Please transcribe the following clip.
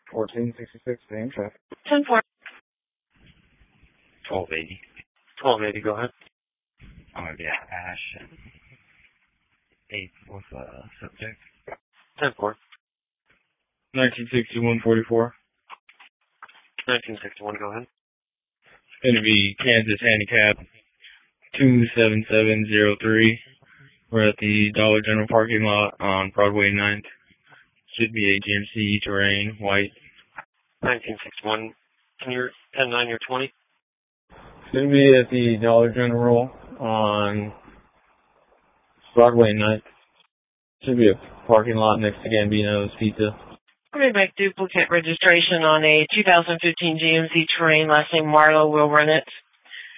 1466, same traffic. 10-4. 1280. 1280, go ahead. I'm going to be at Ash and 8 with subject. 10-4. 1961-44. 1961, go ahead. It's going to be Kansas Handicap 27703. We're at the Dollar General parking lot on Broadway 9th. Should be a GMC Terrain, white. 1961. Can you 10-9 your 20? It's going to be at the Dollar General on Broadway 9th. Should be a parking lot next to Gambino's Pizza. Let me make duplicate registration on a 2015 GMC Terrain. Last name Marlowe. Will run it.